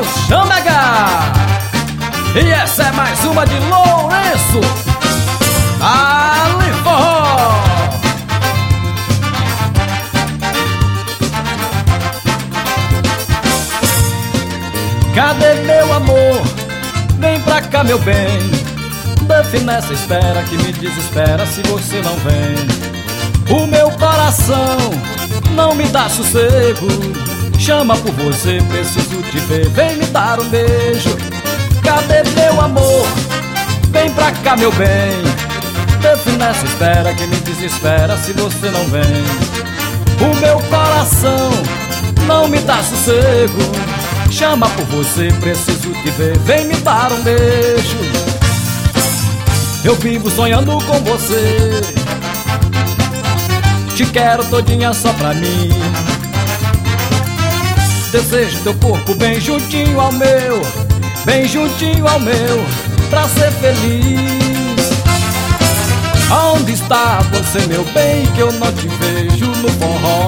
Vamos chamegar! E essa é mais uma de Lourenço Ali Forró. Cadê meu amor? Vem pra cá, meu bem. Define essa espera que me desespera se você não vem. O meu coração não me dá sossego. Chama por você, preciso te ver. Vem me dar um beijo. Cadê meu amor? Vem pra cá, meu bem. Define essa espera que me desespera se você não vem. O meu coração não me dá sossego. Chama por você, preciso te ver. Vem me dar um beijo. Eu vivo sonhando com você. Te quero todinha só pra mim. Desejo teu corpo bem juntinho ao meu, bem juntinho ao meu, pra ser feliz. Aonde está você, meu bem, que eu não te vejo no forró?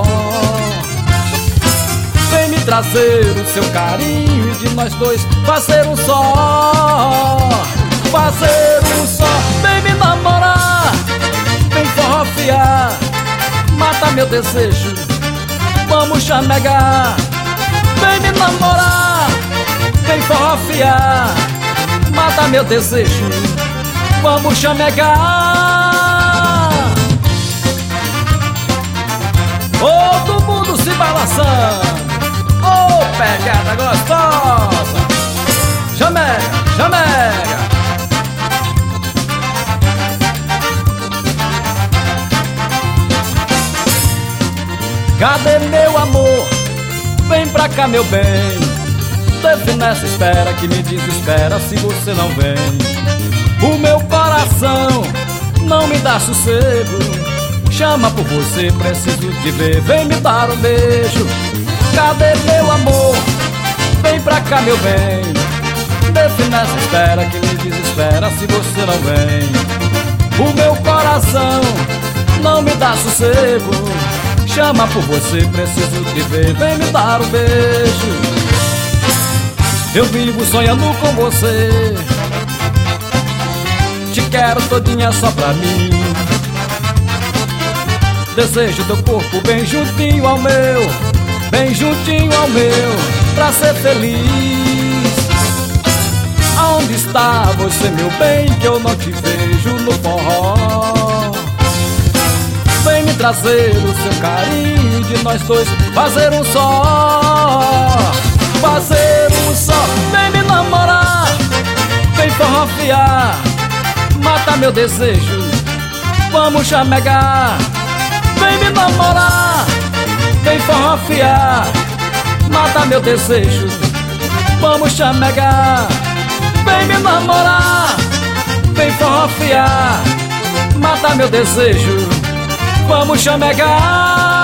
Vem me trazer o seu carinho e de nós dois fazer um só. Fazer um só. Vem me namorar, vem forrofiar, mata meu desejo, vamos chamegar. Vem me namorar, vem forrofiar, mata meu desejo, vamos chamegar. Todo mundo se balançando, ô pegada gostosa. Chamega, chamega. Cadê meu amor? Vem pra cá, meu bem. Define essa espera que me desespera se você não vem. O meu coração não me dá sossego. Chama por você, preciso te ver. Vem me dar um beijo. Cadê meu amor? Vem pra cá, meu bem. Define essa espera que me desespera se você não vem. O meu coração não me dá sossego. Chama por você, preciso te ver. Vem me dar um beijo. Eu vivo sonhando com você. Te quero todinha só pra mim. Desejo teu corpo bem juntinho ao meu, bem juntinho ao meu, pra ser feliz. Aonde está você, meu bem, que eu não te vejo no forró? Vem me trazer o seu carinho e de nós dois fazer um só. Fazer um só. Vem me namorar, vem forrofiar, mata meu desejo, vamos chamegar. Vem me namorar, vem forrofiar, mata meu desejo, vamos chamegar. Vem me namorar, vem forrofiar, mata meu desejo, vamos chamegar.